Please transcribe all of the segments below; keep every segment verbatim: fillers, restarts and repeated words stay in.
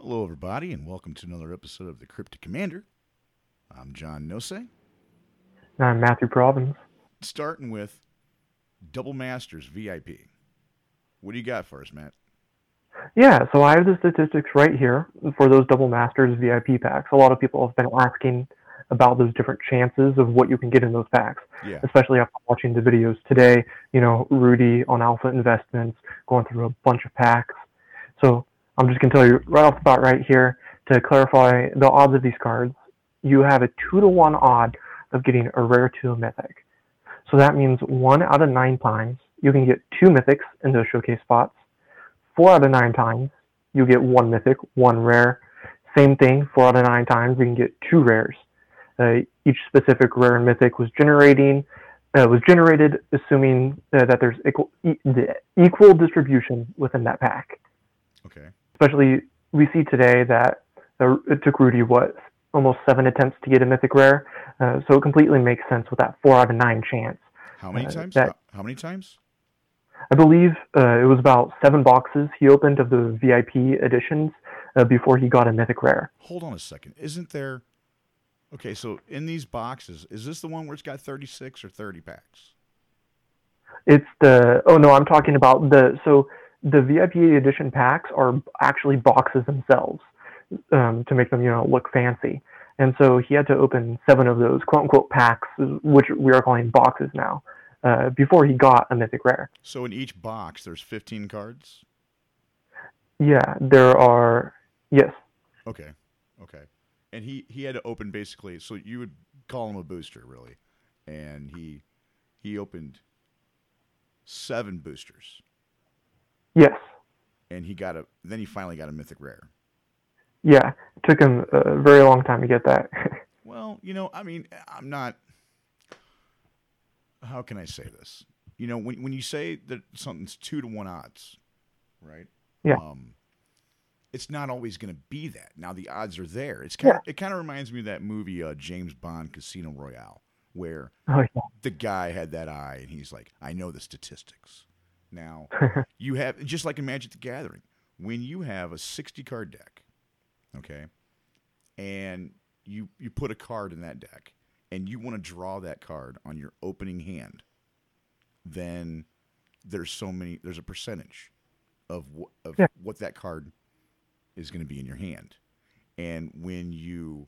Hello, everybody, and welcome to another episode of the Cryptic Commander. I'm John Nosey, I'm Matthew Probbins. starting with Double Masters V I P. What do you got for us, Matt? Yeah, so I have the statistics right here for those Double Masters V I P packs. A lot of people have been asking about those different chances of what you can get in those packs, Yeah. especially after watching the videos today. You know, Rudy on Alpha Investments going through a bunch of packs. So I'm just going to tell you right off the bat right here to clarify the odds of these cards. You have a two to one odd of getting a rare to a mythic. So that means one out of nine times you can get two mythics in those showcase spots. Four out of nine times you get one mythic, one rare. Same thing, four out of nine times you can get two rares. Uh, each specific rare and mythic was generating uh, was generated assuming uh, that there's equal, e- equal distribution within that pack. Okay. Especially, we see today that uh, it took Rudy what almost seven attempts to get a mythic rare, uh, so it completely makes sense with that four out of nine chance. How many Uh, times? that How, how many times? I believe uh, it was about seven boxes he opened of the V I P editions uh, before he got a mythic rare. Hold on a second. Isn't there. Okay, so in these boxes, is this the one where it's got thirty-six or thirty packs? It's the oh no, I'm talking about the so the V I P edition packs are actually boxes themselves um, to make them you know look fancy. And so he had to open seven of those quote unquote packs, which we are calling boxes now, uh, before he got a mythic rare. So in each box, there's fifteen cards? Yeah, there are yes, Okay. Okay. And he, he had to open basically, so you would call him a booster, really. And he he opened seven boosters. yes, And he got a, then he finally got a mythic rare. yeah. It took him a very long time to get that. Well, you know, I mean, I'm not. How can I say this? You know, when when you say that something's two to one odds, right? Yeah, Um, it's not always going to be that. Now the odds are there. It's kind yeah. of it kind of reminds me of that movie uh, James Bond Casino Royale, where Oh the guy had that eye and he's like, I know the statistics. Now yeah, you have just like in Magic the Gathering, when you have a sixty card deck, okay, and you you put a card in that deck and you want to draw that card on your opening hand, then there's so many there's a percentage of wh- of yeah. what that card is going to be in your hand. And when you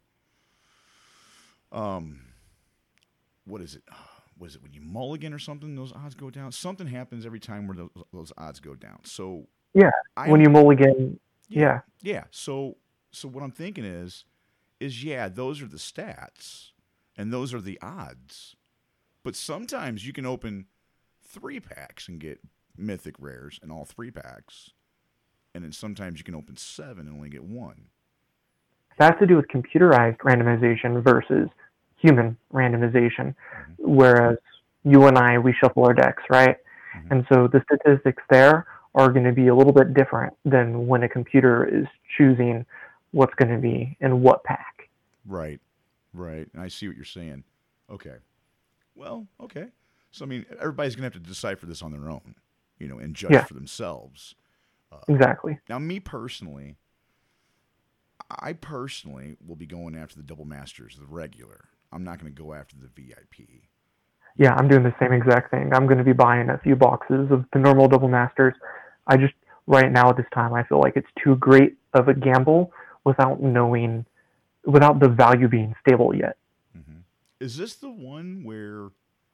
um what is it? Was it when you mulligan or something? Those odds go down. Something happens every time where those, those odds go down. So Yeah, I when am you mulligan, yeah yeah, yeah. So so what I'm thinking is is yeah, those are the stats and those are the odds. But sometimes you can open three packs and get mythic rares in all three packs, and then sometimes you can open seven and only get one. that has to do with computerized randomization versus human randomization. Hmm. Whereas you and I, we shuffle our decks, right? Hmm. And so the statistics there are going to be a little bit different than when a computer is choosing what's going to be in what pack. Right, right. I see what you're saying. Okay. Well, okay. So I mean, everybody's gonna have to decipher this on their own, you know, and judge Yeah, for themselves. Uh, exactly. now, me personally, I personally will be going after the double masters, the regular. I'm not going to go after the V I P. You Yeah, know, I'm doing the same exact thing. I'm going to be buying a few boxes of the normal double masters. I just, right now at this time, I feel like it's too great of a gamble without knowing, without the value being stable yet. hmm is this the one where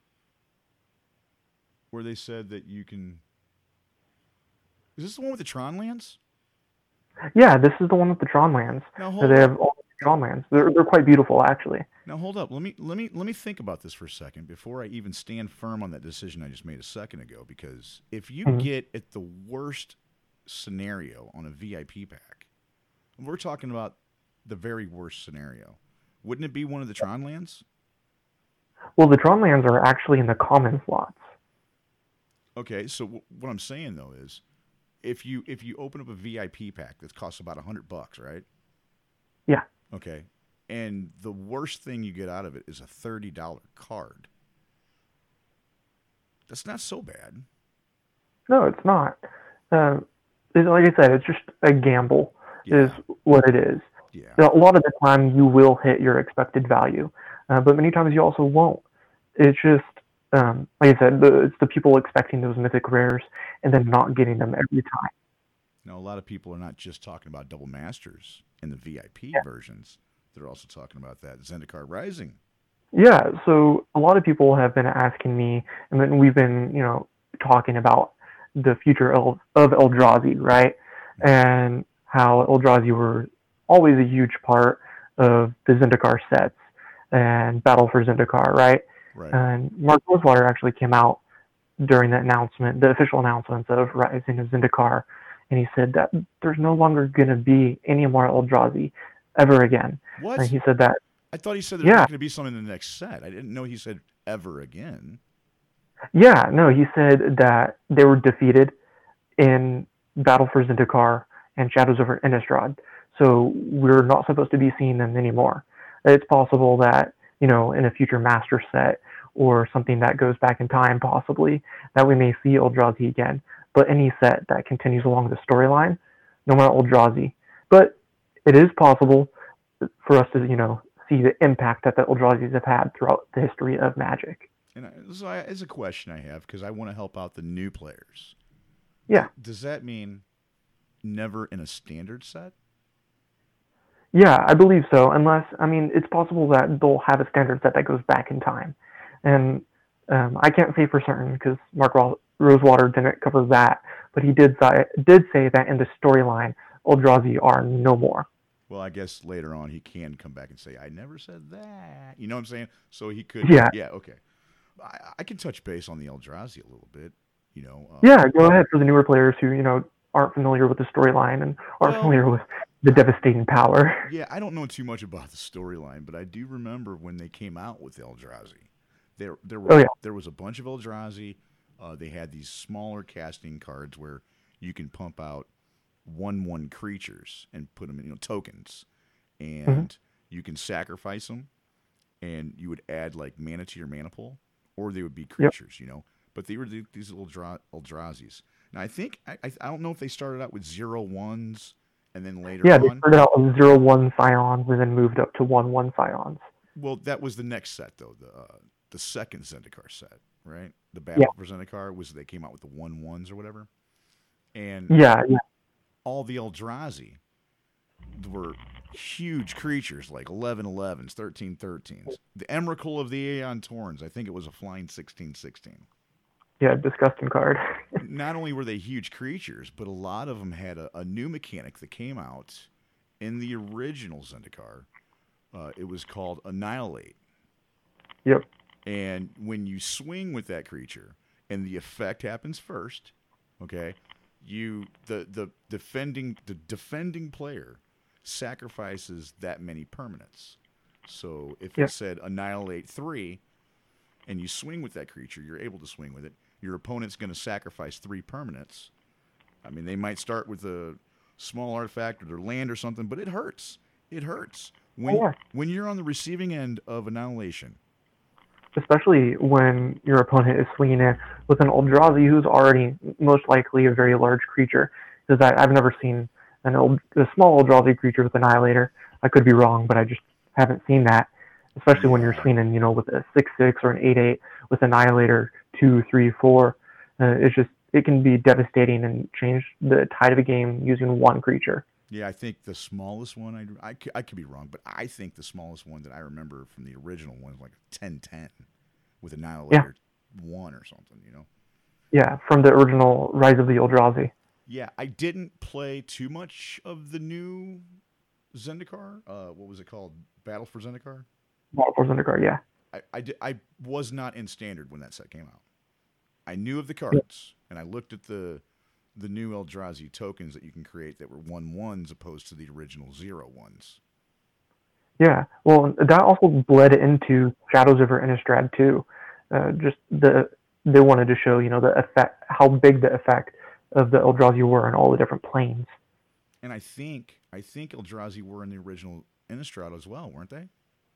where they said that you can? Is this the one with the Tron lands? Yeah, this is the one with the Tron lands. Now hold They up. have all the Tron lands. They're they're quite beautiful actually. Now hold up. Let me let me let me think about this for a second before I even stand firm on that decision I just made a second ago. Because if you Hmm. get at the worst scenario on a V I P pack, we're talking about the very worst scenario. Wouldn't it be one of the Tron lands? Well, the Tron lands are actually in the common slots. Okay, so w- what I'm saying though is, if you if you open up a V I P pack that costs about a hundred bucks, right? Yeah. Okay, and the worst thing you get out of it is a thirty dollar card. That's not so bad. No, it's not. Uh, it's, like I said, it's just a gamble. is Yeah. what it is. Yeah. So a lot of the time you will hit your expected value, uh, but many times you also won't. It's just um, like I said, the, it's the people expecting those mythic rares and then not getting them every time. Now, a lot of people are not just talking about double masters and the V I P versions. They're also talking about that Zendikar Rising. Yeah, so a lot of people have been asking me, and then we've been, you know, talking about the future of, of Eldrazi, right? Mhm. And how Eldrazi were always a huge part of the Zendikar sets and Battle for Zendikar, right? Right. And Mark Rosewater actually came out during the announcement, the official announcements of Rising of Zendikar, and he said that there's no longer going to be any more Eldrazi ever again. And What? he said that, I thought he said there's yeah, not going to be some in the next set. I didn't know he said ever again. yeah, no, he said that they were defeated in Battle for Zendikar and Shadows over Innistrad. So we're not supposed to be seeing them anymore. It's possible that, you know, in a future master set or something that goes back in time, possibly, that we may see Eldrazi again. But any set that continues along the storyline, no more Eldrazi. But it is possible for us to, you know, see the impact that the Eldrazi's have had throughout the history of Magic. And I, so I, it's a question I have because I want to help out the new players. D- Yeah, does that mean never in a standard set? yeah, I believe so. Unless, I mean, it's possible that they'll have a standard set that goes back in time, and um, I can't say for certain because Mark Ro- Rosewater didn't cover that, but he did say, did say that in the storyline, Eldrazi are no more. Well, I guess later on he can come back and say, I never said that. You know what I'm saying? So he could, Yeah, yeah, okay. I, I can touch base on the Eldrazi a little bit, you know. Um, yeah, go ahead for the newer players who you know aren't familiar with the storyline and aren't well, familiar with the devastating power. yeah, I don't know too much about the storyline, but I do remember when they came out with Eldrazi. There, there Oh were yeah, there was a bunch of Eldrazi. Uh, they had these smaller casting cards where you can pump out one one creatures and put them in, you know, tokens, hmm, and you can sacrifice them, and you would add like mana to your mana pool, or they would be yep, creatures, you know. But they were the, these little dra- Eldrazi's. Now I think I, I I don't know if they started out with zero ones and then later yeah. They on. started out with zero one scions and then moved up to one one scions. Well, that was the next set though. The uh, the second Zendikar set, right? The Yeah, Battle for Zendikar was they came out with the one ones or whatever, and yeah, yeah, all the Eldrazi were huge creatures like eleven elevens, thirteen thirteens. The Emrakul of the Aeon Torns, I think it was a flying sixteen sixteen. yeah. Disgusting card. Not only were they huge creatures, but a lot of them had a, a new mechanic that came out in the original Zendikar. Uh, it was called Annihilate. Yep. And when you swing with that creature, and the effect happens first, okay, you the the defending the defending player sacrifices that many permanents. So if Yeah. it said annihilate three, and you swing with that creature, you're able to swing with it. Your opponent's going to sacrifice three permanents. I mean, they might start with a small artifact or their land or something, but it hurts. It hurts Oh when yeah. when you're on the receiving end of annihilation. Especially when your opponent is swinging in with an Eldrazi who's already most likely a very large creature. Because I've never seen an old, a small Eldrazi creature with Annihilator. I could be wrong, but I just haven't seen that. Especially when you're Yeah, swinging, you know, with a six six or an eight eight with Annihilator two three four. Uh, it's just it can be devastating and change the tide of a game using one creature. yeah. I think the smallest one I, I, I could be wrong, but I think the smallest one that I remember from the original one is like ten ten with Yeah, Annihilator one or something. You know. yeah, from the original Rise of the Eldrazi. Yeah, I didn't play too much of the new Zendikar. Uh, what was it called? Battle for Zendikar. Battle for Zendikar, yeah. I, I, di- I was not in standard when that set came out. I knew of the Yeah. cards, and I looked at the the new Eldrazi tokens that you can create that were one ones opposed to the original zero ones. Yeah, well, that also bled into Shadows over Innistrad too. Uh, just the they wanted to show, you know, the effect, how big the effect of the Eldrazi were in all the different planes. And I think I think Eldrazi were in the original Innistrad as well, weren't they?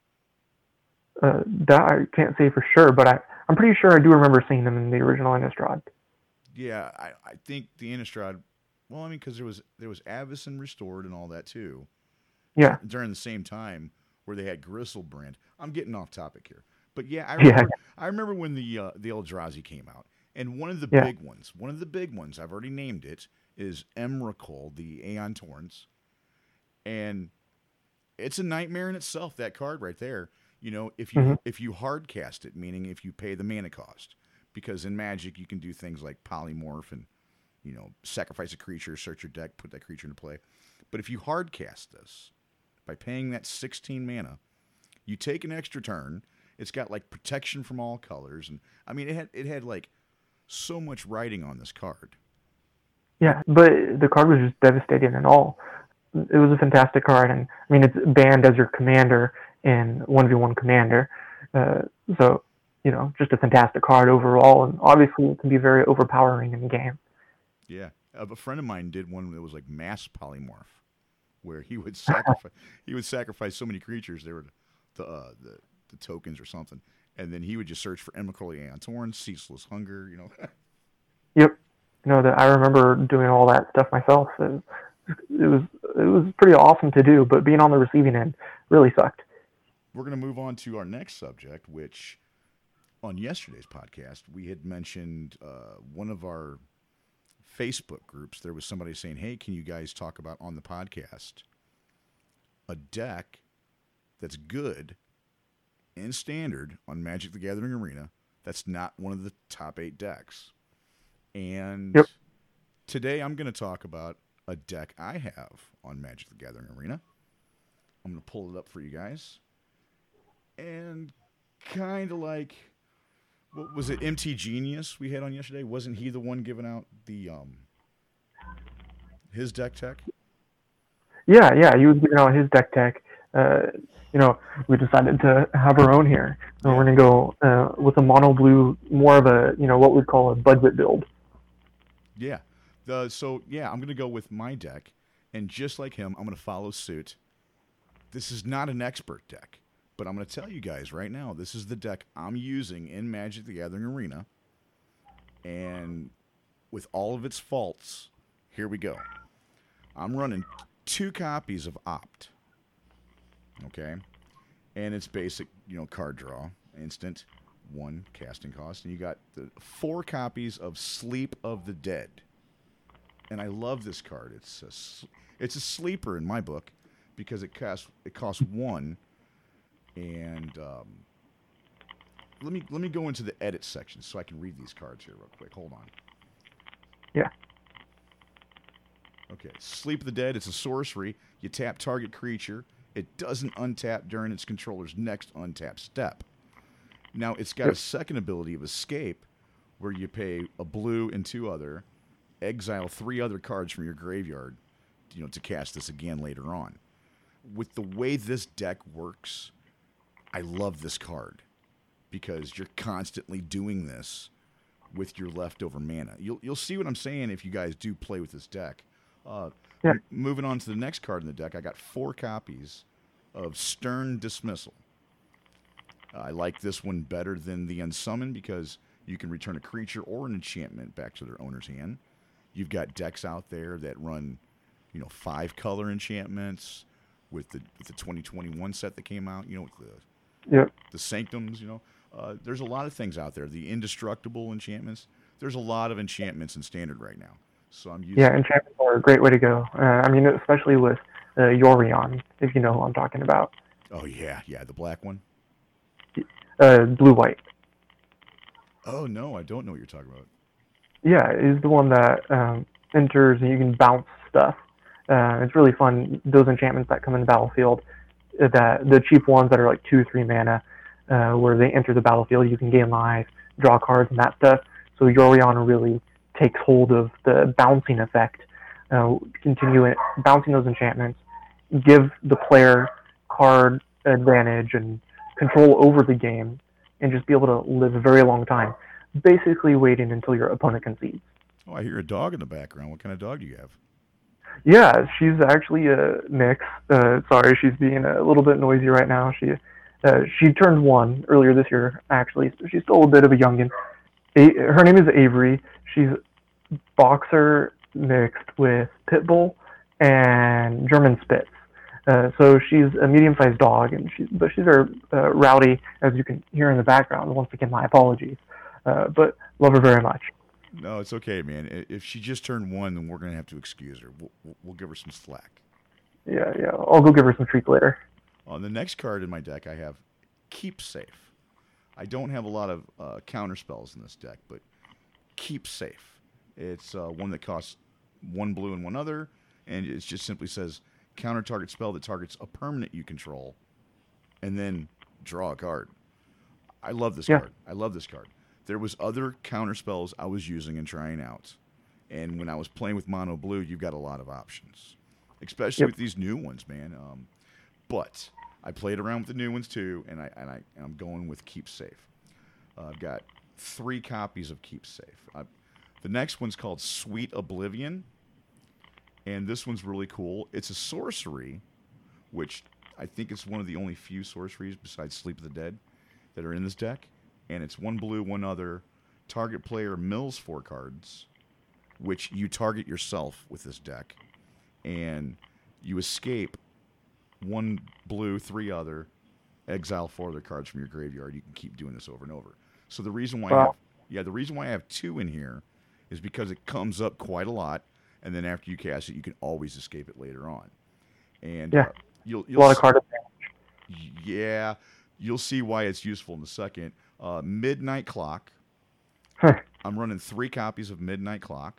Uh, that I can't say for sure, but I I'm pretty sure I do remember seeing them in the original Innistrad. Yeah, I, I think the Innistrad Well, I mean, because there was there was Avacyn Restored and all that too. Yeah. During the same time where they had Griselbrand. I'm getting off topic here, but yeah, I Yeah. remember. I remember when the uh, the Eldrazi came out, and one of the Yeah. big ones, one of the big ones, I've already named it, is Emrakul, the Aeon Torrents, and it's a nightmare in itself. That card right there. You know, if you hmm if you hard cast it, meaning if you pay the mana cost, because in Magic you can do things like polymorph and you know sacrifice a creature, search your deck, put that creature into play. But if you hard cast this by paying that sixteen mana, you take an extra turn. It's got like protection from all colors, and I mean it had it had like so much writing on this card. Yeah, but the card was just devastating and all. It was a fantastic card, and I mean it's banned as your commander in one v one Commander, uh, so you know just a fantastic card overall, and obviously it can be very overpowering in the game. Yeah, uh, a friend of mine did one that was like mass polymorph, where he would sacrifice he would sacrifice so many creatures, they were the uh, the the tokens or something, and then he would just search for Emrakul, Aeon Torrents, Ceaseless Hunger, you know. Yep, you know that I remember doing all that stuff myself. It, it was it was pretty awesome to do, but being on the receiving end really sucked. We're going to move on to our next subject, which on yesterday's podcast, we had mentioned uh, one of our Facebook groups. There was somebody saying, hey, can you guys talk about on the podcast a deck that's good in Standard on Magic the Gathering Arena that's not one of the top eight decks? And Yep. today I'm going to talk about a deck I have on Magic the Gathering Arena. I'm going to pull it up for you guys. And kind of like, what was it, M T Genius we had on yesterday? Wasn't he the one giving out the um his deck tech? Yeah, yeah, he was giving out his deck tech. Uh, you know, we decided to have our own here, and Yeah. we're gonna go uh, with a mono blue, more of a you know what we'd call a budget build. Yeah. The so yeah, I'm gonna go with my deck, and just like him, I'm gonna follow suit. This is not an expert deck, but I'm gonna tell you guys right now, this is the deck I'm using in Magic the Gathering Arena, and with all of its faults, here we go. I'm running two copies of Opt. Okay, and it's basic, you know, card draw, instant, one casting cost, and you got the four copies of Sleep of the Dead. And I love this card. It's a, it's a sleeper in my book because it costs it costs one. And um, let me let me go into the edit section so I can read these cards here real quick. Hold on. Yeah. Okay, Sleep of the Dead. It's a sorcery. You tap target creature. It doesn't untap during its controller's next untap step. Now it's got Yep. a second ability of Escape, where you pay a blue and two other. Exile three other cards from your graveyard, you know, to cast this again later on. With the way this deck works, I love this card because you're constantly doing this with your leftover mana. You'll you'll see what I'm saying if you guys do play with this deck. Uh, Yeah. m- moving on to the next card in the deck, I got four copies of Stern Dismissal. I like this one better than the Unsummon because you can return a creature or an enchantment back to their owner's hand. You've got decks out there that run, you know, five color enchantments with the with the twenty twenty-one set that came out. You know, with the Yep. the Sanctums. You know, uh, there's a lot of things out there. The indestructible enchantments. There's a lot of enchantments in Standard right now. So I'm using. Yeah, enchantments are a great way to go. Uh, I mean, especially with uh, Yorion, if you know who I'm talking about. Oh yeah, yeah, the black one. Uh, blue white. Oh no, I don't know what you're talking about. Yeah, is the one that um, enters and you can bounce stuff. Uh, it's really fun. Those enchantments that come in the battlefield, uh, that the cheap ones that are like two, three mana, uh, where they enter the battlefield, you can gain life, draw cards, and that stuff. So Yorion really takes hold of the bouncing effect. Uh, continue it, bouncing those enchantments, give the player card advantage and control over the game, and just be able to live a very long time. Basically waiting until your opponent concedes. Oh, I hear a dog in the background. What kind of dog do you have? Yeah, she's actually a mix. Uh, sorry, she's being a little bit noisy right now. She uh, she turned one earlier this year, actually. So she's still a bit of a youngin. A- her name is Avery. She's boxer mixed with pit bull and German Spitz. Uh, so she's a medium-sized dog, and she's but she's very uh, rowdy, as you can hear in the background. Once again, my apologies, uh, but love her very much. No, it's okay, man. I- If she just turned one, then we're gonna have to excuse her. We'll, we'll- we'll give her some slack. Yeah, yeah. I'll go give her some treats later. On the next card in my deck, I have Keep Safe. I don't have a lot of uh, counter spells in this deck, but Keep Safe. It's uh, one that costs one blue and one other, and it just simply says counter target spell that targets a permanent you control, and then draw a card. I love this Yeah. card. I love this card. There was other counter spells I was using and trying out, and when I was playing with mono blue, you've got a lot of options, especially Yep. with these new ones, man. Um, but I played around with the new ones too, and I and I and I'm going with Keep Safe. Uh, I've got three copies of Keep Safe. I, the next one's called Sweet Oblivion, and this one's really cool. It's a sorcery, which I think it's one of the only few sorceries besides Sleep of the Dead that are in this deck. And it's one blue, one other. Target player mills four cards, which you target yourself with this deck, and you escape one blue, three other, exile four other cards from your graveyard. You can keep doing this over and over. So the reason why I Wow. have, yeah, the reason why I have two in here is because it comes up quite a lot, and then after you cast it, you can always escape it later on. And Yeah. uh, you'll, A you'll lot of s- card advantage. yeah, you'll see why it's useful in a second. Uh, Midnight Clock. Huh. I'm running three copies of Midnight Clock.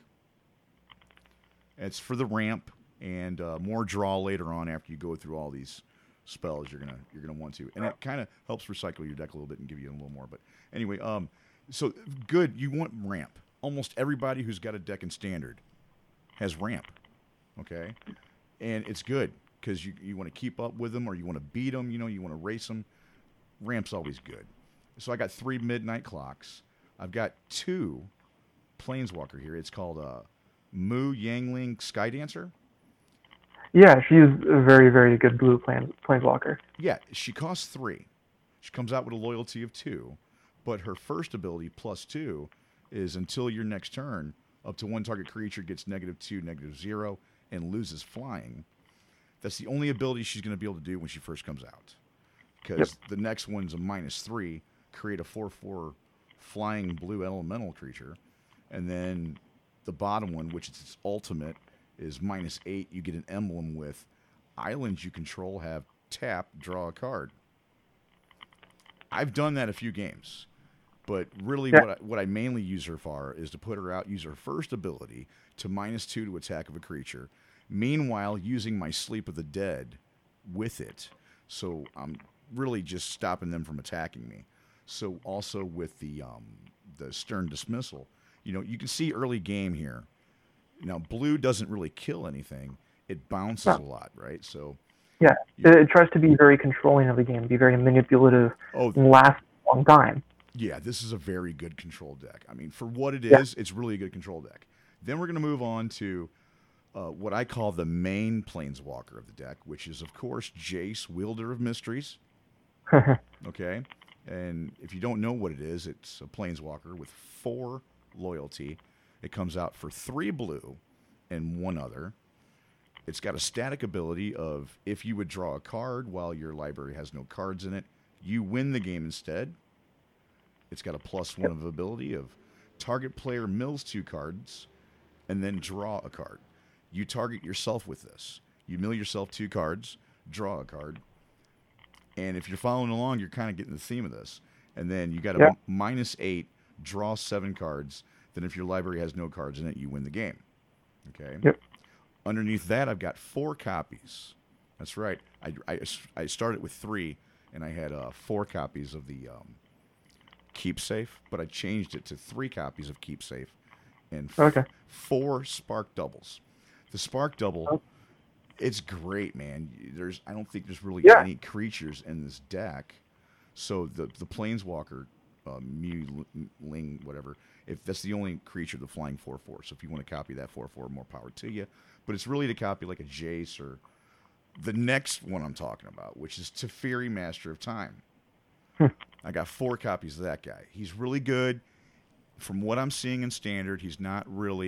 It's for the ramp and uh, more draw later on after you go through all these spells you're gonna you're gonna want to, and it kind of helps recycle your deck a little bit and give you a little more. But anyway, um, so good. You want ramp. Almost everybody who's got a deck in standard has ramp. Okay, and it's good because you you want to keep up with them or you want to beat them. You know, you want to race them. Ramp's always good. So I got three Midnight Clocks. I've got two Planeswalker here. It's called uh, Mu Yangling Skydancer. Yeah, she's a very, very good blue plan, planeswalker. Yeah, she costs three. She comes out with a loyalty of two, but her first ability plus two is until your next turn, up to one target creature gets negative two, negative zero, and loses flying. That's the only ability she's going to be able to do when she first comes out. Because Yep. the next one's a minus three, create a four four flying blue elemental creature. And then the bottom one, which is its ultimate, is minus eight. You get an emblem with islands you control have tap, draw a card. I've done that a few games, but really Yeah. what I, what I mainly use her for is to put her out, use her first ability to minus two to attack of a creature. Meanwhile, using my Sleep of the Dead with it, so I'm really just stopping them from attacking me. So also with the um, the Stern Dismissal, you know, you can see early game here. Now, blue doesn't really kill anything; it bounces No. a lot, right? So, Yeah, you- it, it tries to be very controlling of the game, be very manipulative, oh, and last a long time. yeah, this is a very good control deck. I mean, for what it Yeah. is, it's really a good control deck. Then we're going to move on to uh, what I call the main Planeswalker of the deck, which is, of course, Jace, Wielder of Mysteries. Okay? And if you don't know what it is, it's a Planeswalker with four loyalty. It comes out for three blue and one other. It's got a static ability of if you would draw a card while your library has no cards in it, you win the game instead. It's got a plus one of ability of target player mills two cards and then draw a card. You target yourself with this. You mill yourself two cards, draw a card. And if you're following along, you're kind of getting the theme of this. And then you got a Yeah. m- minus eight, draw seven cards. Then if your library has no cards in it, you win the game. Okay? Yep. Underneath that, I've got four copies. That's right. I, I, I started with three, and I had uh, four copies of the um, Keep Safe, but I changed it to three copies of Keep Safe and f- Okay. four Spark Doubles. The Spark Double, Oh. it's great, man. There's, I don't think there's really Yeah. any creatures in this deck. So the the Planeswalker, uh, Mewling, whatever, if that's the only creature, the flying four four. So if you want to copy that four four, more power to you. But it's really to copy like a Jace or the next one I'm talking about, which is Teferi, Master of Time. Hmm. I got four copies of that guy. He's really good. From what I'm seeing in Standard, he's not really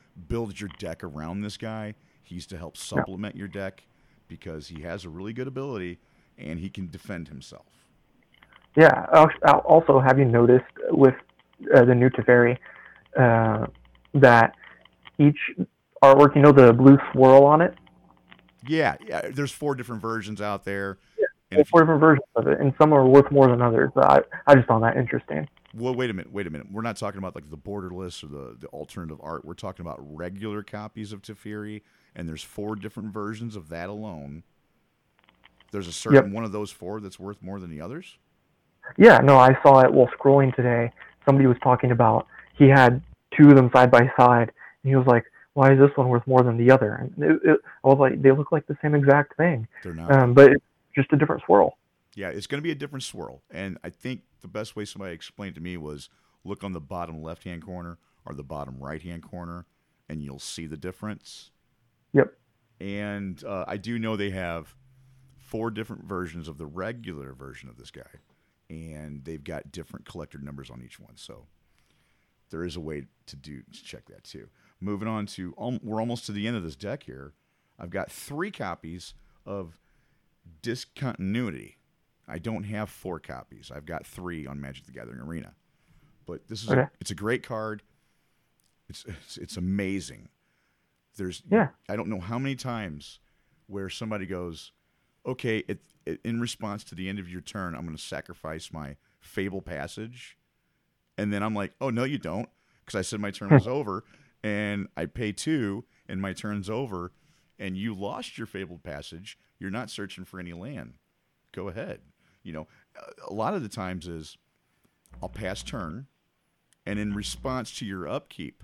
build your deck around this guy. He's to help Yeah. supplement your deck because he has a really good ability and he can defend himself. Yeah. al- al- Also, have you noticed with uh, the new Teferi uh, that each artwork, you know, the blue swirl on it, Yeah, yeah. There's four different versions out there, and there's if four you different versions of it, and some are worth more than others. But I, I just found that interesting. well, wait a minute, wait a minute. We're not talking about like the borderless or the the alternative art. We're talking about regular copies of Teferi, and there's four different versions of that alone. There's a certain Yep. one of those four that's worth more than the others. Yeah, no, I saw it while scrolling today. Somebody was talking about he had two of them side by side, and he was like, "Why is this one worth more than the other?" And it, it, I was like, "They look like the same exact thing, They're not. um, but it's just a different swirl." Yeah, it's going to be a different swirl. And I think the best way somebody explained to me was look on the bottom left hand corner or the bottom right hand corner, and you'll see the difference. Yep. And uh, I do know they have four different versions of the regular version of this guy, and they've got different collector numbers on each one. So there is a way to do to check that too. Moving on to, um, we're almost to the end of this deck here. I've got three copies of Discontinuity. I don't have four copies. I've got three on Magic the Gathering Arena. But this is Okay. a, it's a great card. It's, it's it's amazing. There's Yeah. I don't know how many times where somebody goes, okay, it, it, in response to the end of your turn, I'm going to sacrifice my Fable Passage, and then I'm like, oh no, you don't, because I said my turn was over, and I pay two, and my turn's over, and you lost your Fabled Passage. You're not searching for any land. Go ahead. You know, a lot of the times is I'll pass turn, and in response to your upkeep,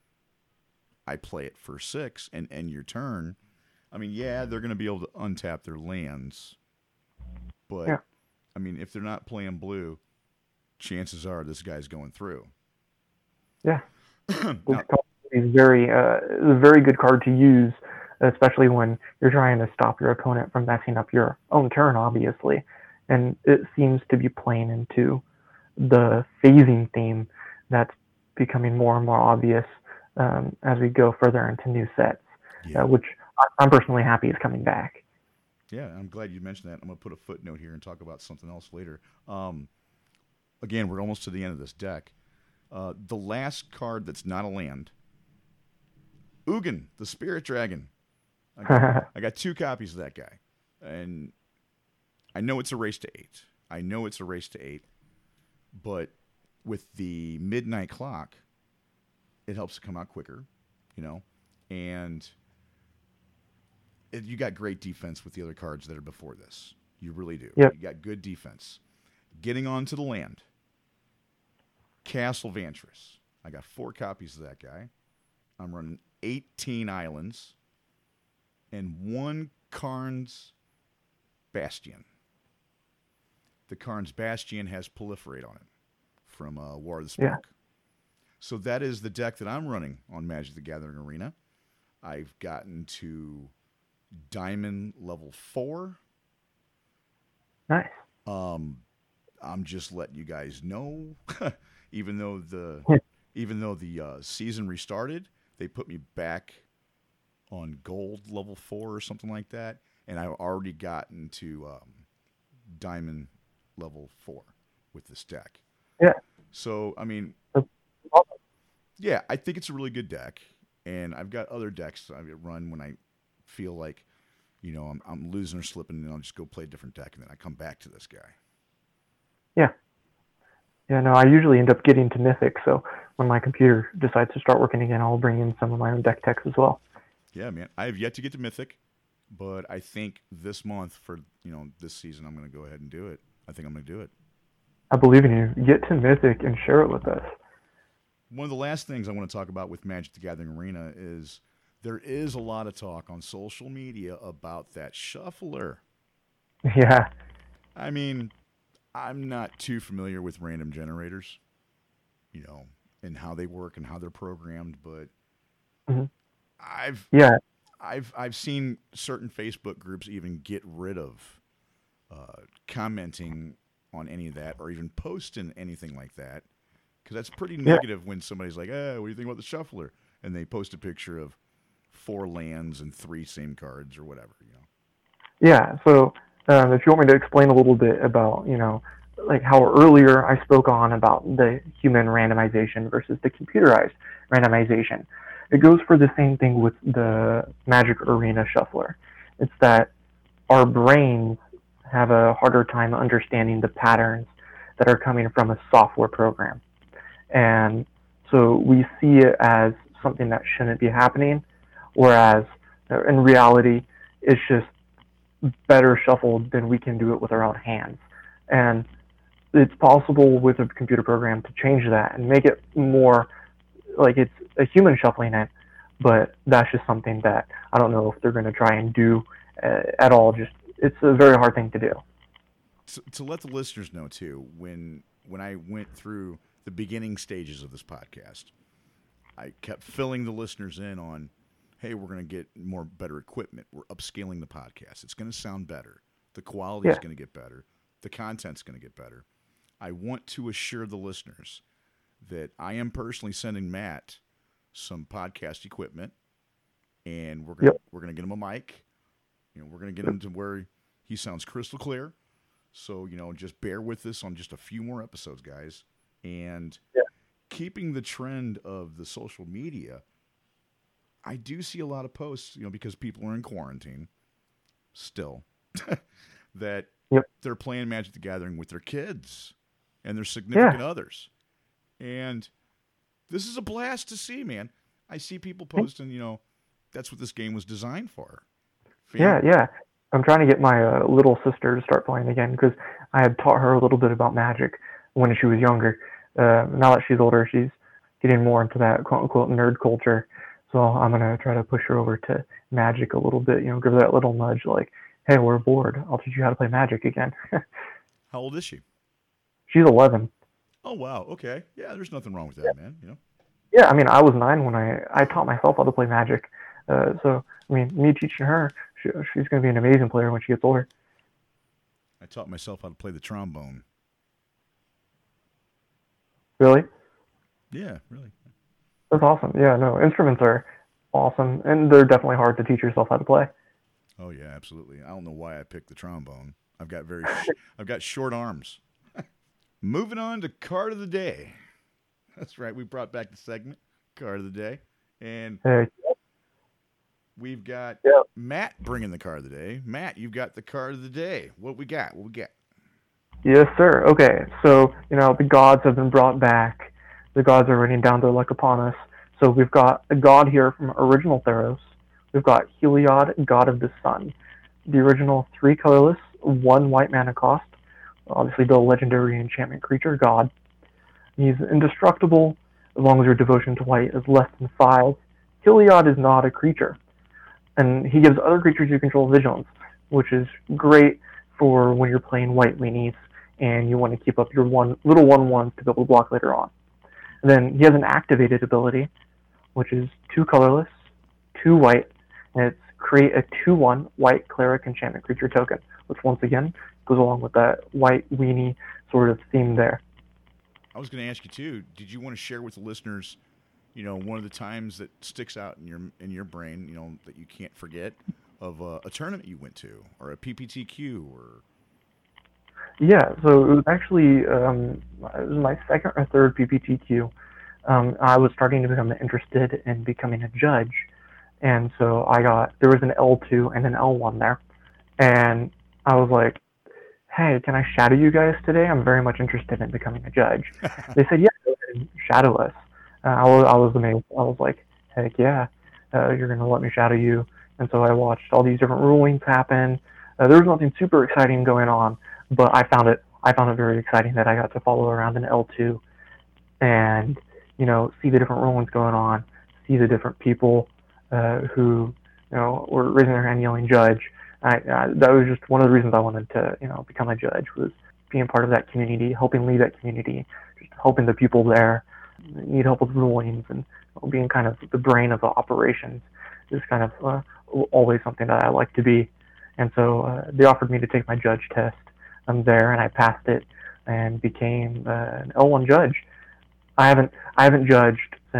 I play it for six and end your turn. I mean, yeah, they're going to be able to untap their lands, but Yeah. I mean, if they're not playing blue, chances are this guy's going through. Yeah. Now, It's very, uh, it's a very good card to use, especially when you're trying to stop your opponent from messing up your own turn, obviously. And it seems to be playing into the phasing theme that's becoming more and more obvious um, as we go further into new sets, yeah, uh, which I- I'm personally happy is coming back. yeah, I'm glad you mentioned that. I'm going to put a footnote here and talk about something else later. Um, again, we're almost to the end of this deck. Uh, the last card that's not a land, Ugin, the Spirit Dragon. I got, I got two copies of that guy, and I know it's a race to eight. I know it's a race to eight, but with the midnight clock, it helps to come out quicker, you know, and it, you got great defense with the other cards that are before this. You really do. Yep. You got good defense. Getting onto the land, Castle Vantress. I got four copies of that guy. I'm running eighteen islands and one Karn's Bastion. The Karn's Bastion has Proliferate on it from uh, War of the Smoke. Yeah. So that is the deck that I'm running on Magic the Gathering Arena. I've gotten to Diamond level four. Nice. Um, I'm just letting you guys know, even though the Yeah. even though the uh, season restarted, they put me back on gold level four or something like that, and I've already gotten to um, diamond level four with this deck. Yeah. So I mean, That's awesome. yeah, I think it's a really good deck, and I've got other decks that I run when I feel like, you know, I'm, I'm losing or slipping, and I'll just go play a different deck, and then I come back to this guy. Yeah. Yeah, no, I usually end up getting to Mythic, so when my computer decides to start working again, I'll bring in some of my own deck techs as well. Yeah, man. I have yet to get to Mythic, but I think this month for, you know, this season, I'm going to go ahead and do it. I think I'm going to do it. I believe in you. Get to Mythic and share it with us. One of the last things I want to talk about with Magic the Gathering Arena is there is a lot of talk on social media about that shuffler. Yeah. I mean, I'm not too familiar with random generators, you know, and how they work and how they're programmed, but Mhm. I've Yeah. I've I've seen certain Facebook groups even get rid of uh, commenting on any of that or even posting anything like that, because that's pretty Yeah. negative when somebody's like, "Eh, what do you think about the shuffler?" and they post a picture of four lands and three same cards or whatever. You know. Yeah. So um, if you want me to explain a little bit about, you know, like how earlier I spoke on about the human randomization versus the computerized randomization, it goes for the same thing with the Magic Arena Shuffler. It's that our brains have a harder time understanding the patterns that are coming from a software program. And so we see it as something that shouldn't be happening, whereas in reality, it's just better shuffled than we can do it with our own hands. And it's possible with a computer program to change that and make it more like it's a human shuffling it, but that's just something that I don't know if they're going to try and do uh, at all. Just it's a very hard thing to do. To, to let the listeners know too, when when I went through the beginning stages of this podcast, I kept filling the listeners in on, hey, we're going to get more better equipment. We're upscaling the podcast. It's going to sound better. The quality is Yeah. going to get better. The content's going to get better. I want to assure the listeners that I am personally sending Matt some podcast equipment, and we're gonna Yep. we're gonna get him a mic. You know, we're gonna get him to where he sounds crystal clear. So you know, just bear with us on just a few more episodes, guys. And Yeah. keeping the trend of the social media, I do see a lot of posts, you know, because people are in quarantine still, that Yep. they're playing Magic the Gathering with their kids and their significant Yeah. others. And this is a blast to see, man. I see people posting, you know, that's what this game was designed for. Yeah, yeah. I'm trying to get my uh, little sister to start playing again because I had taught her a little bit about Magic when she was younger. Uh, now that she's older, she's getting more into that quote-unquote nerd culture. So I'm going to try to push her over to Magic a little bit, you know, give her that little nudge like, hey, we're bored. I'll teach you how to play Magic again. How old is she? She's eleven. Oh, wow. Okay. Yeah, there's nothing wrong with that, man. You know. Yeah, I mean, I was nine when I, I taught myself how to play Magic. Uh, so, I mean, me teaching her, she, she's going to be an amazing player when she gets older. I taught myself how to play the trombone. Really? Yeah, really. That's awesome. Yeah, no, instruments are awesome, and they're definitely hard to teach yourself how to play. Oh yeah, absolutely. I don't know why I picked the trombone. I've got very, sh- I've got short arms. Moving on to card of the day. That's right. We brought back the segment, card of the day, and Hey, we've got Yeah. Matt bringing the card of the day. Matt, you've got the card of the day. What we got? What we got? yes, sir. Okay, so, you know, the gods have been brought back. The gods are raining down their luck upon us. So we've got a god here from original Theros. We've got Heliod, god of the sun. The original three colorless, one white mana cost. Obviously the legendary enchantment creature god. He's indestructible as long as your devotion to white is less than five. Heliod is not a creature. And he gives other creatures you control vigilance, which is great for when you're playing white weenies and you want to keep up your one little one ones to be able to block later on. And then he has an activated ability, which is two colorless, two white, and it's create a two one white cleric enchantment creature token, which once again goes along with that white weenie sort of theme there. I was going to ask you too. Did you want to share with the listeners, you know, one of the times that sticks out in your in your brain, you know, that you can't forget of uh, a tournament you went to, or a P P T Q, or Yeah, so it was actually um, it was my second or third P P T Q. Um, I was starting to become interested in becoming a judge, and so I got there was an L two and an L one there, and I was like, "Hey, can I shadow you guys today? I'm very much interested in becoming a judge." They said, "Yeah, go ahead and shadow us." Uh, I was I was amazed. I was like, "Heck yeah, uh, you're gonna let me shadow you?" And so I watched all these different rulings happen. Uh, there was nothing super exciting going on, but I found it I found it very exciting that I got to follow around an L two and, you know, see the different rulings going on, see the different people uh, who, you know, were raising their hand yelling judge. I, I, that was just one of the reasons I wanted to, you know, become a judge, was being part of that community, helping lead that community, just helping the people there need help with rulings, and you know, being kind of the brain of the operations is kind of uh, always something that I like to be. And so uh, they offered me to take my judge test. I'm there, and I passed it and became uh, an L one judge. I haven't I haven't judged since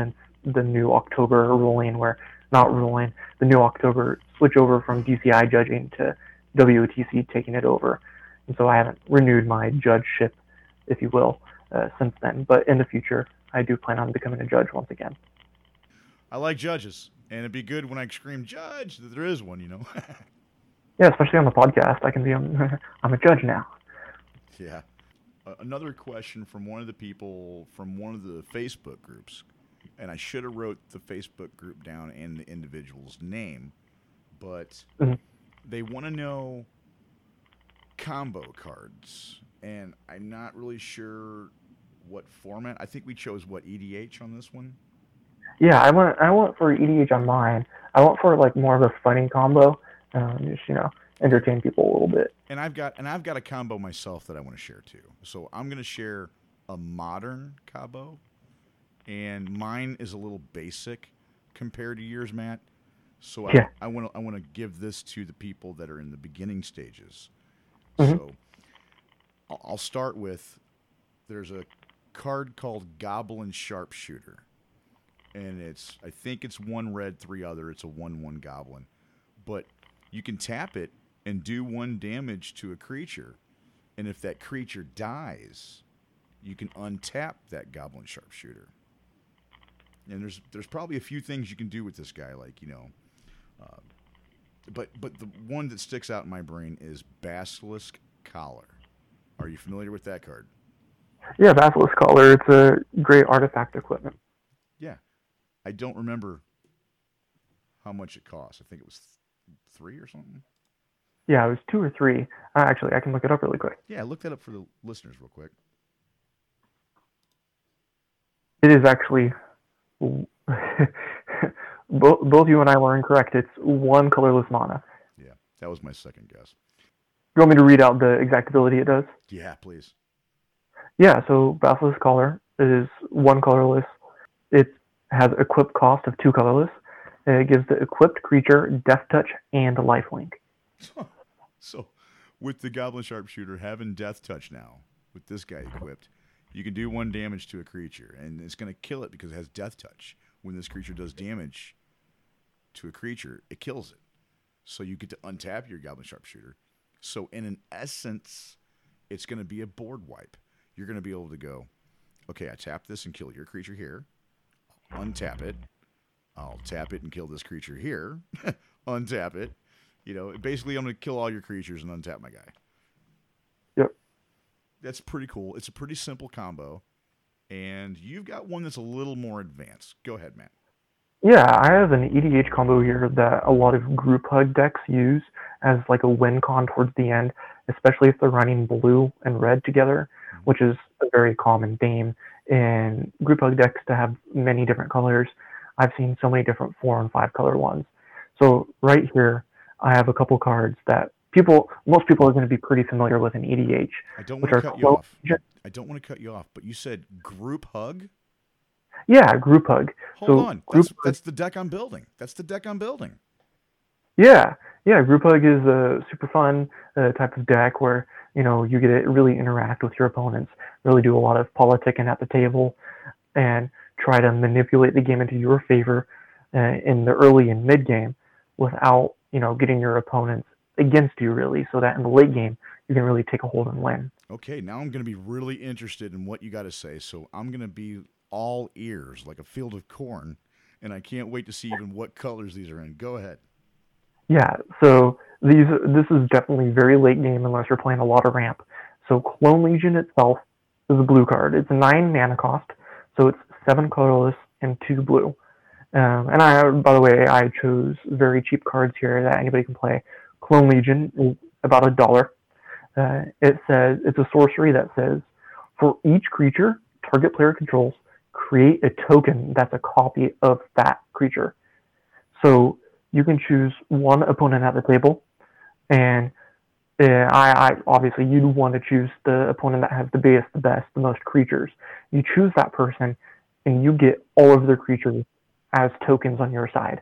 the new October ruling, where not ruling, the new October switch over from D C I judging to W O T C taking it over, and so I haven't renewed my judgeship, if you will, uh, since then. But in the future, I do plan on becoming a judge once again. I like judges, and it'd be good when I scream judge that there is one, you know. Yeah, especially on the podcast, I can be on, I'm a judge now. Yeah. Uh, another question from one of the people from one of the Facebook groups, and I should have wrote the Facebook group down and the individual's name, but mm-hmm. they want to know combo cards, and I'm not really sure what format. I think we chose, what, E D H on this one? Yeah, I went I went for E D H on mine. I went for like more of a funny combo. Um, just, you know, entertain people a little bit. And I've got and I've got a combo myself that I want to share too. So I'm going to share a modern combo, and mine is a little basic compared to yours, Matt. So yeah. I want to I want to give this to the people that are in the beginning stages. Mm-hmm. So I'll start with, there's a card called Goblin Sharpshooter, and it's I think it's one red, three other. It's a one one goblin, but you can tap it and do one damage to a creature, and if that creature dies, you can untap that Goblin Sharpshooter. And there's there's probably a few things you can do with this guy, like, you know, uh, but but the one that sticks out in my brain is Basilisk Collar. Are you familiar with that card? Yeah, Basilisk Collar. It's a great artifact equipment. Yeah, I don't remember how much it costs. I think it was th- three or something. Yeah, it was two or three. Uh, actually, I can look it up really quick. Yeah, look that up for the listeners real quick. It is actually, both, both you and I were incorrect. It's one colorless mana. Yeah, that was my second guess. You want me to read out the exact ability it does? Yeah, please. Yeah, so Basilisk Collar is one colorless. It has equip cost of two colorless. And it gives the equipped creature Death Touch and Lifelink. So, with the Goblin Sharpshooter having Death Touch now, with this guy equipped, you can do one damage to a creature, and it's going to kill it because it has Death Touch. When this creature does damage to a creature, it kills it. So you get to untap your Goblin Sharpshooter. So in an essence, it's going to be a board wipe. You're going to be able to go, okay, I tap this and kill your creature here. Untap it. I'll tap it and kill this creature here. Untap it. You know, basically I'm going to kill all your creatures and untap my guy. Yep. That's pretty cool. It's a pretty simple combo. And you've got one that's a little more advanced. Go ahead, Matt. Yeah, I have an E D H combo here that a lot of group hug decks use as like a win con towards the end, especially if they're running blue and red together, mm-hmm. which is a very common theme in group hug decks to have many different colors. I've seen so many different four and five color ones. So right here, I have a couple cards that people, most people are going to be pretty familiar with in E D H. I don't want to cut you off. I don't want to cut you off, but you said group hug? Yeah, group hug. Hold so on. That's, that's the deck I'm building. That's the deck I'm building. Yeah, yeah. Group hug is a super fun uh, type of deck where, you know, you get to really interact with your opponents, really do a lot of politicking at the table, and try to manipulate the game into your favor uh, in the early and mid game without, you know, getting your opponents against you, really, so that in the late game you can really take a hold and win. Okay, now I'm going to be really interested in what you got to say, so I'm going to be all ears like a field of corn, and I can't wait to see even what colors these are in. Go ahead. Yeah, so these this is definitely very late game unless you're playing a lot of ramp. So Clone Legion itself is a blue card. It's a nine mana cost, so it's seven colorless and two blue. Um, and I, by the way, I chose very cheap cards here that anybody can play. Clone Legion is about a dollar. Uh, it says it's a sorcery that says, for each creature target player controls, create a token that's a copy of that creature. So you can choose one opponent at the table, and uh, I, I obviously you'd want to choose the opponent that has the biggest, the best, the most creatures. You choose that person, and you get all of their creatures as tokens on your side.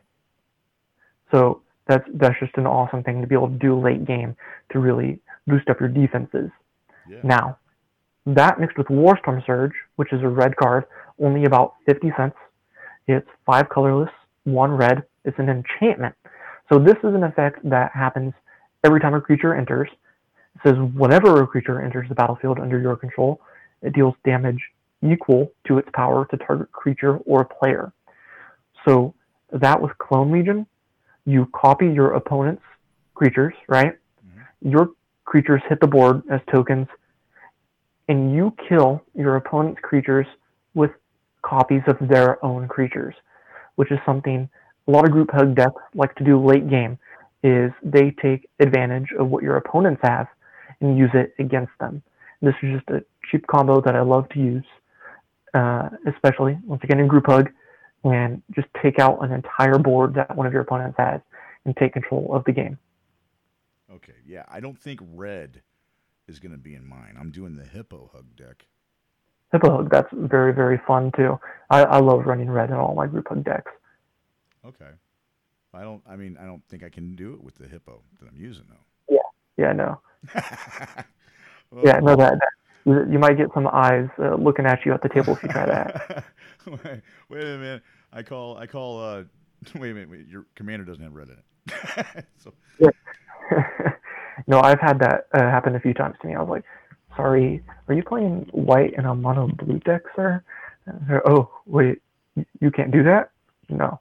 So that's that's just an awesome thing to be able to do late game to really boost up your defenses. Yeah. Now, that mixed with Warstorm Surge, which is a red card, only about fifty cents. It's five colorless, one red. It's an enchantment. So this is an effect that happens every time a creature enters. It says whenever a creature enters the battlefield under your control, it deals damage equal to its power to target creature or player. So that with Clone Legion, you copy your opponent's creatures, right? Mm-hmm. Your creatures hit the board as tokens, and you kill your opponent's creatures with copies of their own creatures, which is something a lot of group hug decks like to do late game, is they take advantage of what your opponents have and use it against them. This is just a cheap combo that I love to use, uh, especially, once again, in group hug, and just take out an entire board that one of your opponents has and take control of the game. Okay, yeah, I don't think red is going to be in mine. I'm doing the Hippo Hug deck. Hippo Hug, that's very, very fun, too. I, I love running red in all my group hug decks. Okay. I don't, I mean, I don't think I can do it with the Hippo that I'm using, though. Yeah, yeah, no. well, yeah, no, that, that you might get some eyes uh, looking at you at the table if you try that. wait, wait a minute. I call, I call, uh, wait a minute, wait, your commander doesn't have red in it. so. Yeah. No, I've had that uh, happen a few times to me. I was like, sorry, are you playing white in a mono blue deck, sir? Uh, oh, wait, you can't do that? No.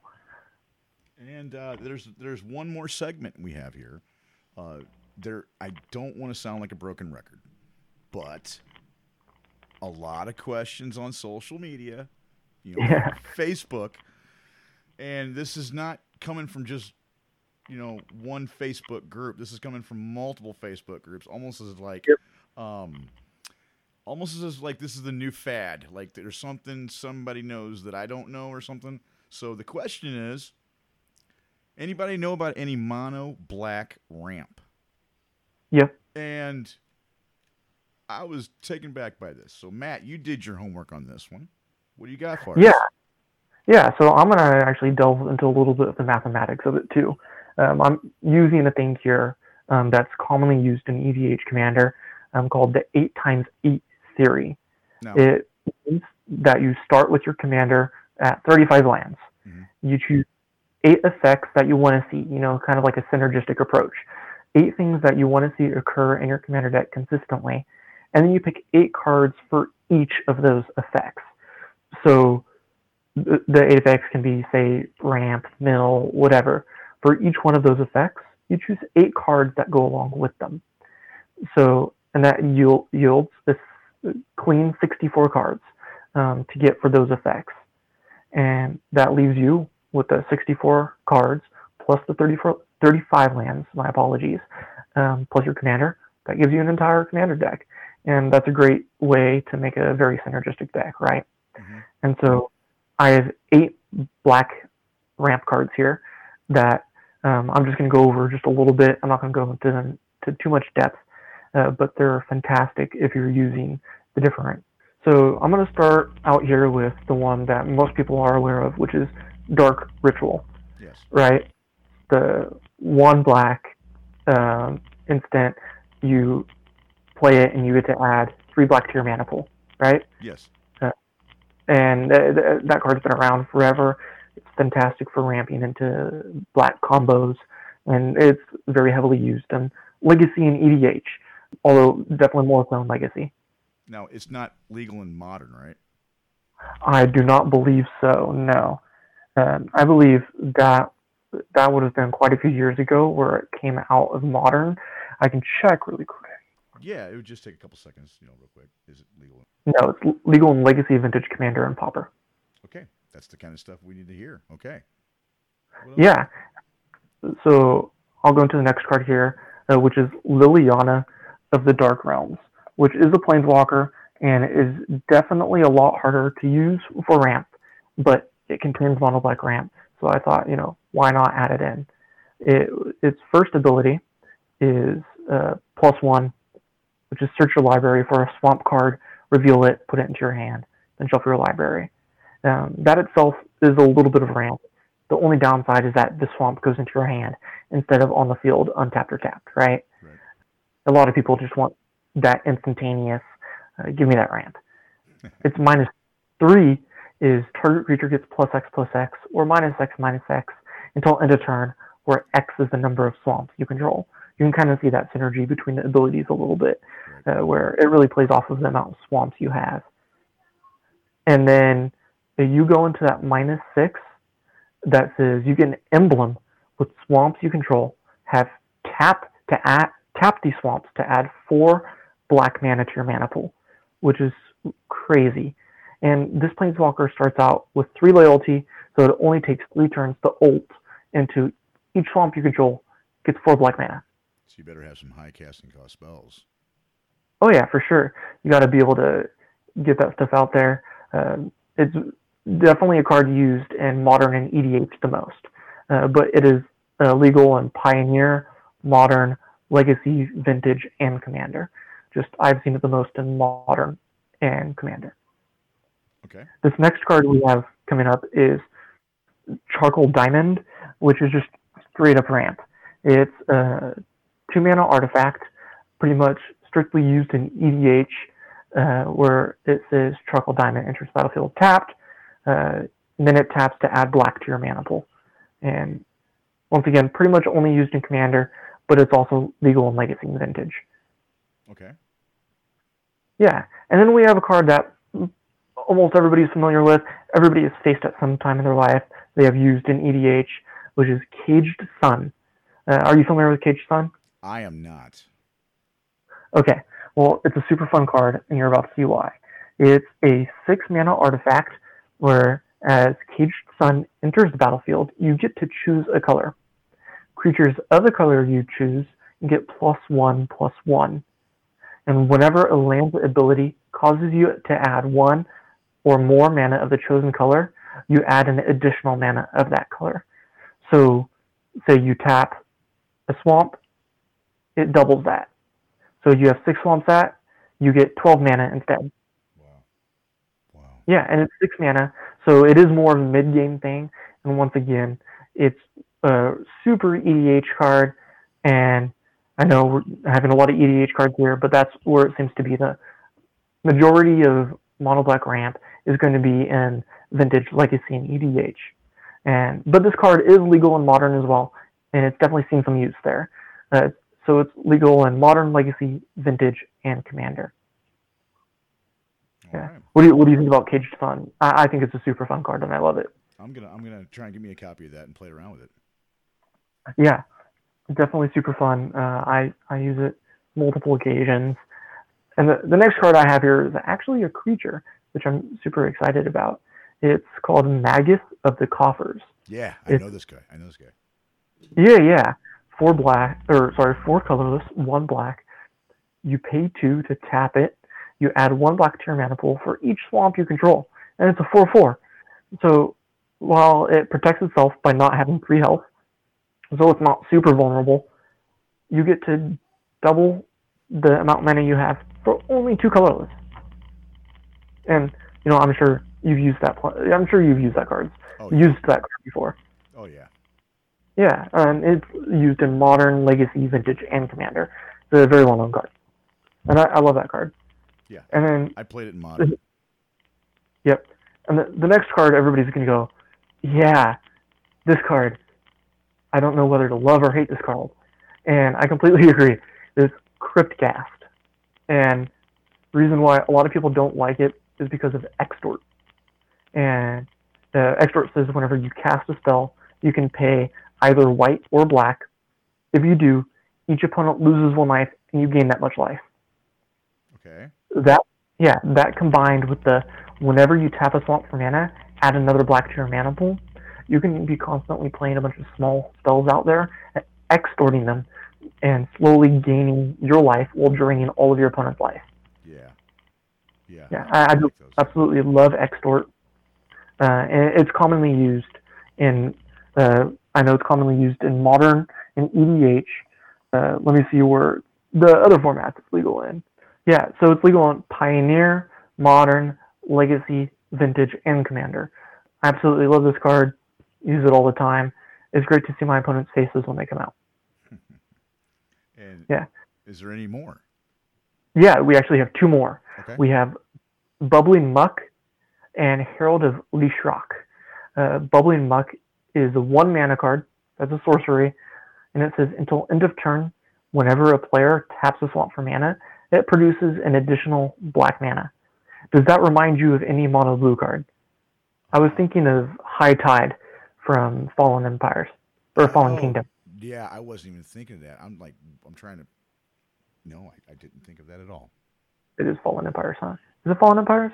And uh, there's there's one more segment we have here. Uh, there, I don't want to sound like a broken record, but a lot of questions on social media, you know, yeah. Facebook, and this is not coming from just, you know, one Facebook group. This is coming from multiple Facebook groups, almost as like, yep. um, almost as like this is the new fad. Like there's something somebody knows that I don't know or something. So the question is, anybody know about any mono black ramp? Yep. And I was taken back by this. So Matt, you did your homework on this one. What do you got for us? Yeah. Yeah, so I'm going to actually delve into a little bit of the mathematics of it too. Um, I'm using a thing here um, that's commonly used in E D H Commander um, called the eight times eight theory. No. It means that you start with your commander at thirty-five lands. Mm-hmm. You choose eight effects that you want to see, you know, kind of like a synergistic approach. Eight things that you want to see occur in your commander deck consistently. And then you pick eight cards for each of those effects. So the, the eight effects can be, say, ramp, mill, whatever. For each one of those effects, you choose eight cards that go along with them. So, and that yield, yields this clean sixty-four cards um, to get for those effects. And that leaves you with the sixty-four cards plus the thirty-four, thirty-five lands, my apologies, um, plus your commander. That gives you an entire commander deck. And that's a great way to make a very synergistic deck, right? Mm-hmm. And so I have eight black ramp cards here that um, I'm just going to go over just a little bit. I'm not going to go into them to too much depth, uh, but they're fantastic if you're using the different. So I'm going to start out here with the one that most people are aware of, which is Dark Ritual. Yes. Right? The one black um, instant, you play it and you get to add three black to your mana pool, right? Yes. Uh, and uh, th- that card's been around forever. It's fantastic for ramping into black combos, and it's very heavily used in Legacy and E D H, although definitely more so in Legacy. Now, it's not legal in Modern, right? I do not believe so, no. Um, I believe that that would have been quite a few years ago where it came out of Modern. I can check really quick. Yeah, it would just take a couple seconds, you know, real quick. Is it legal? No, it's legal in Legacy, Vintage, Commander, and Pauper. Okay, that's the kind of stuff we need to hear. Okay. Yeah. So I'll go into the next card here, uh, which is Liliana of the Dark Realms, which is a Planeswalker and is definitely a lot harder to use for ramp, but it contains mono black ramp. So I thought, you know, why not add it in? It, its first ability is uh, plus one, which is search your library for a swamp card, reveal it, put it into your hand, then shuffle your library. Um, that itself is a little bit of ramp. The only downside is that the swamp goes into your hand instead of on the field untapped or tapped, right? right. A lot of people just want that instantaneous, uh, give me that ramp. It's minus three is target creature gets plus X plus X or minus X minus X until end of turn, where X is the number of swamps you control. You can kind of see that synergy between the abilities a little bit, Right. uh, where it really plays off of the amount of swamps you have. And then uh, you go into that minus six that says you get an emblem with swamps you control, have tap to add tap these swamps to add four black mana to your mana pool, which is crazy. And this planeswalker starts out with three loyalty, so it only takes three turns to ult into each swamp you control, gets four black mana. So you better have some high casting cost spells. Oh yeah, for sure. You got to be able to get that stuff out there. Um, it's definitely a card used in Modern and E D H the most, uh, but it is uh, legal in Pioneer, Modern, Legacy, Vintage, and Commander. Just I've seen it the most in Modern and Commander. Okay. This next card we have coming up is Charcoal Diamond, which is just straight up ramp. It's a two mana artifact, pretty much strictly used in E D H, uh, where it says Charcoal Diamond enters battlefield tapped. Uh, then it taps to add black to your mana pool. And once again, pretty much only used in Commander, but it's also legal in Legacy and Vintage. Okay. Yeah, and then we have a card that almost everybody's familiar with. Everybody has faced at some time in their life. They have used in E D H, which is Caged Sun. Uh, are you familiar with Caged Sun? I am not. Okay, well, it's a super fun card, and you're about to see why. It's a six mana artifact where, as Caged Sun enters the battlefield, you get to choose a color. Creatures of the color you choose get plus one, plus one. And whenever a land's ability causes you to add one or more mana of the chosen color, you add an additional mana of that color. So, say you tap a swamp, it doubles that. So you have six swamps at, you get twelve mana instead. Wow. Wow. Yeah, and it's six mana, so it is more of a mid-game thing. And once again, it's a super E D H card, and I know we're having a lot of E D H cards here, but that's where it seems to be the majority of Mono Black Ramp is going to be in Vintage, Legacy, and E D H. And but this card is legal in Modern as well, and it's definitely seen some use there. Uh, so it's legal in Modern, Legacy, Vintage, and Commander. All Yeah. right. What do you What do you think about Caged Sun? I, I think it's a super fun card, and I love it. I'm gonna I'm gonna try and get me a copy of that and play around with it. Yeah, definitely super fun. Uh, I I use it multiple occasions. And the, the next card I have here is actually a creature, which I'm super excited about. It's called Magus of the Coffers. Yeah, I It's, know this guy. I know this guy. yeah, yeah. Four black, or sorry, four colorless, one black. You pay two to tap it. You add one black to your mana pool for each swamp you control, and it's a four four. So while it protects itself by not having three health, so it's not super vulnerable, you get to double the amount of mana you have for only two colorless. And you know, I'm sure you've used that. Pl- I'm sure you've used that card. Oh, yeah. Used that card before. Oh yeah. Yeah, um, it's used in Modern, Legacy, Vintage, and Commander. It's a very well-known card, and I, I love that card. Yeah. And then, I played it in Modern. yep. And the, the next card, everybody's going to go, yeah, this card. I don't know whether to love or hate this card. And I completely agree. It's Cryptghast. And the reason why a lot of people don't like it is because of Extort. And uh, Extort says whenever you cast a spell, you can pay either white or black. If you do, each opponent loses one life, and you gain that much life. Okay. That, yeah, that combined with the whenever you tap a swamp for mana, add another black to your mana pool, you can be constantly playing a bunch of small spells out there, extorting them, and slowly gaining your life while draining all of your opponent's life. Yeah. Yeah. Yeah, I, I do like those. absolutely love Extort. Uh, and it's commonly used in, uh, I know it's commonly used in Modern and E D H. Uh, let me see where the other formats it's legal in. Yeah, so it's legal in Pioneer, Modern, Legacy, Vintage, and Commander. I absolutely love this card. Use it all the time. It's great to see my opponents' faces when they come out. And yeah. Is there any more? Yeah, we actually have two more. Okay. We have Bubbly Muck. and Herald of Leshrock. Uh, Bubbling Muck is a one mana card. That's a sorcery, and it says until end of turn, whenever a player taps a swamp for mana, it produces an additional black mana. Does that remind you of any mono blue card? I was thinking of High Tide from Fallen Empires or Fallen Oh, Kingdom. yeah, I wasn't even thinking of that. I'm like, I'm trying to. No, I, I didn't think of that at all. It is Fallen Empires, huh? Is it Fallen Empires?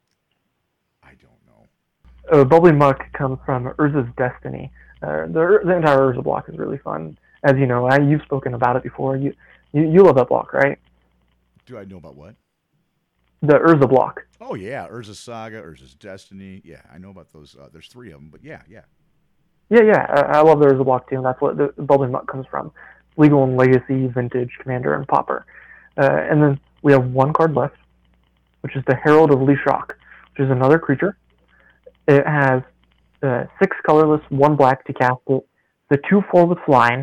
I don't know. Uh, Bubbling Muck comes from Urza's Destiny. Uh, the, the entire Urza block is really fun. As you know, I, you've spoken about it before. You, you you love that block, right? Do I know about what? The Urza block. Oh yeah, Urza's Saga, Urza's Destiny. Yeah, I know about those. Uh, there's three of them, but yeah, yeah. Yeah, yeah, I, I love the Urza block too, and that's what the Bubbling Muck comes from. Legal and Legacy, Vintage, Commander, and Pauper. Uh, and then we have one card left, which is the Herald of Leshrock, which is another creature. It has uh, six colorless, one black to cast it. The two four with flying,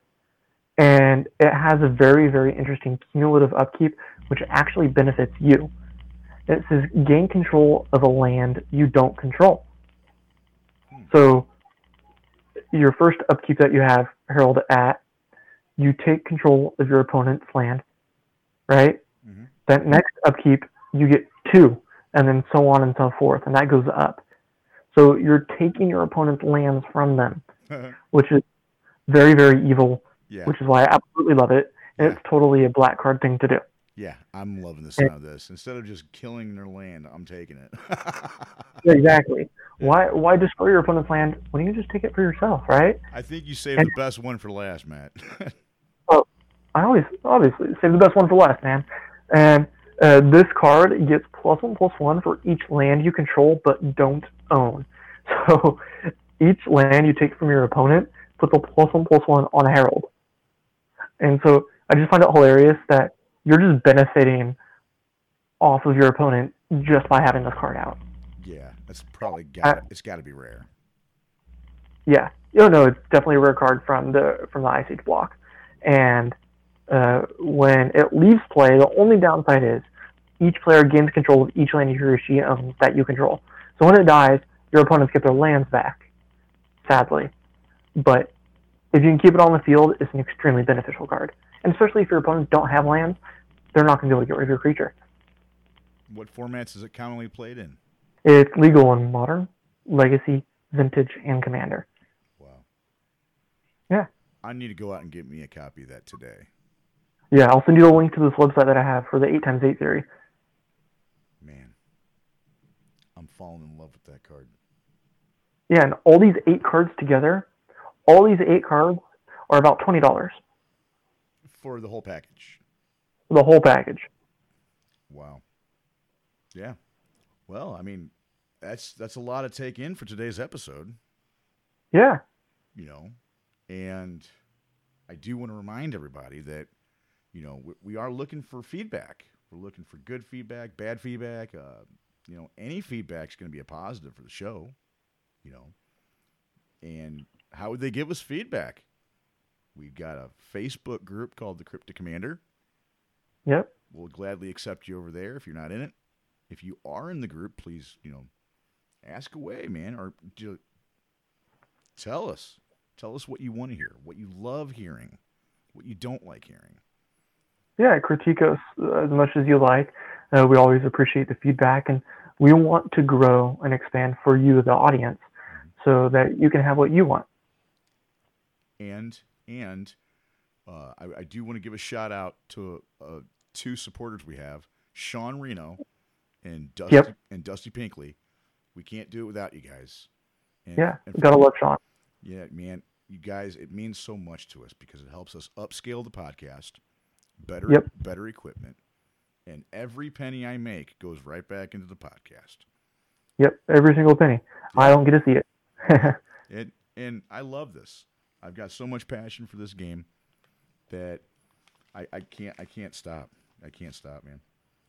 and it has a very very interesting cumulative upkeep, which actually benefits you. It says gain control of a land you don't control. Hmm. So your first upkeep that you have, Herald at, you take control of your opponent's land, right? Mm-hmm. That next upkeep, you get two, and then so on and so forth, and that goes up. So you're taking your opponent's lands from them, which is very, very evil, Yeah, which is why I absolutely love it. And Yeah. it's totally a black card thing to do. yeah. I'm loving the sound of this. Instead of just killing their land, I'm taking it. Exactly. Why why destroy your opponent's land when you can just take it for yourself, right? I think you saved And- the best one for last, Matt. Oh, I always obviously save the best one for last, man. And uh, this card gets plus one plus one for each land you control but don't own. So each land you take from your opponent puts a plus one plus one on a Herald. And so I just find it hilarious that you're just benefiting off of your opponent just by having this card out. Yeah, that's probably got. Uh, it's got to be rare. Yeah, you know, it's definitely a rare card from the from the Ice Age block. And uh, when it leaves play, the only downside is each player gains control of each land he or she owns that you control. So when it dies, your opponents get their lands back, sadly. But if you can keep it on the field, it's an extremely beneficial card. And especially if your opponents don't have lands, they're not going to be able to get rid of your creature. What formats is it commonly played in? It's legal in Modern, Legacy, Vintage, and Commander. Wow. Yeah. I need to go out and get me a copy of that today. Yeah, I'll send you the link to this website that I have for the eight by eight theory. Man, I'm falling in love with that card. Yeah, and all these eight cards together, all these eight cards are about twenty dollars. For the whole package. The whole package. Wow. Yeah. Well, I mean, that's that's a lot to take in for today's episode, Yeah. you know. And I do want to remind everybody that, you know, we, we are looking for feedback. We're looking for good feedback, bad feedback. Uh, you know, any feedback is going to be a positive for the show, you know. And how would they give us feedback? We've got a Facebook group called the Cryptic Commander. Yep. We'll gladly accept you over there if you're not in it. If you are in the group, please, you know, ask away, man, or just tell us. Tell us what you want to hear, what you love hearing, what you don't like hearing. Yeah, critique us as much as you like. Uh, we always appreciate the feedback, and we want to grow and expand for you, the audience, so that you can have what you want. And and uh, I, I do want to give a shout out to uh, two supporters we have, Sean Reno and Dusty Yep. and Dusty Pinkley. We can't do it without you guys. And, Yeah, and gotta love Sean. Yeah, man, you guys, it means so much to us because it helps us upscale the podcast, better, Yep. better equipment, and every penny I make goes right back into the podcast. Yep, every single penny. I don't get to see it. And and I love this. I've got so much passion for this game that I, I can't I can't stop. I can't stop, man.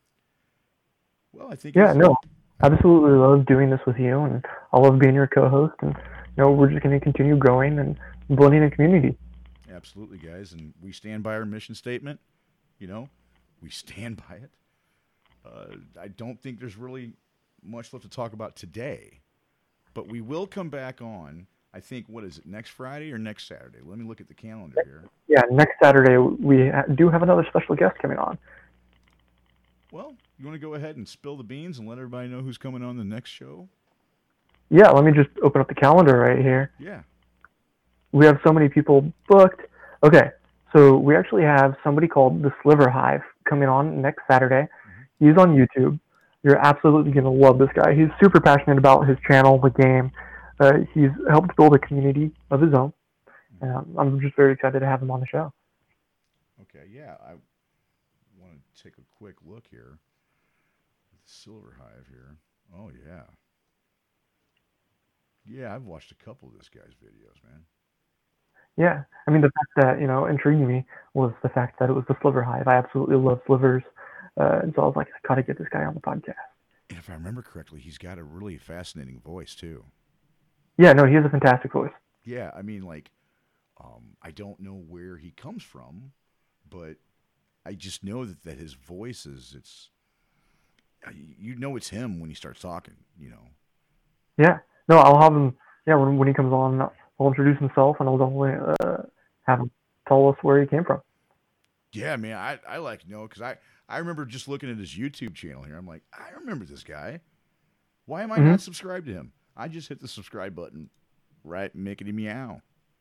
Well, I think Yeah, it's- no, absolutely love doing this with you, and I love being your co-host. And you know, we're just going to continue growing and building a community. Absolutely, guys, and we stand by our mission statement. You know, we stand by it. Uh, I don't think there's really much left to talk about today, but we will come back on. I think, what is it, next Friday or next Saturday? Let me look at the calendar here. Yeah, next Saturday we ha- do have another special guest coming on. Well, you want to go ahead and spill the beans and let everybody know who's coming on the next show? Yeah, let me just open up the calendar right here. Yeah. We have so many people booked. Okay, so we actually have somebody called the Sliver Hive coming on next Saturday. Mm-hmm. He's on YouTube. You're absolutely going to love this guy. He's super passionate about his channel, the game. Uh, he's helped build a community of his own. And um, I'm just very excited to have him on the show. Okay, yeah. I want to take a quick look here. The Silver Hive here. Oh, yeah. Yeah, I've watched a couple of this guy's videos, man. Yeah. I mean, the fact that, you know, intrigued me was the fact that it was the Sliver Hive. I absolutely love slivers. Uh, and so I was like, I got to get this guy on the podcast. And if I remember correctly, he's got a really fascinating voice, too. Yeah, no, he has a fantastic voice. Yeah, I mean, like, um, I don't know where he comes from, but I just know that, that his voice is, it's, you know it's him when he starts talking, you know. Yeah. No, I'll have him, yeah, when, when he comes on, I'll introduce himself, and I'll definitely uh, have him tell us where he came from. Yeah, man, I, I like to know, because I, I remember just looking at his YouTube channel here. I'm like, I remember this guy. Why am I mm-hmm. not subscribed to him? I just hit the subscribe button, right? Mickety meow.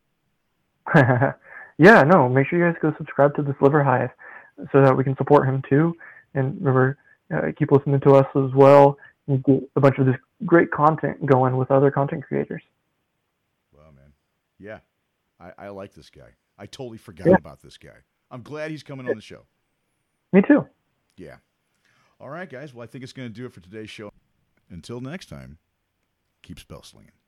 Yeah, no, make sure you guys go subscribe to the Sliver Hive so that we can support him too. And remember, uh, keep listening to us as well and get a bunch of this great content going with other content creators. Well, man. Yeah, I, I like this guy. I totally forgot yeah. about this guy. I'm glad he's coming on the show. Me too. Yeah. All right, guys. Well, I think it's going to do it for today's show. Until next time, keep spell slinging.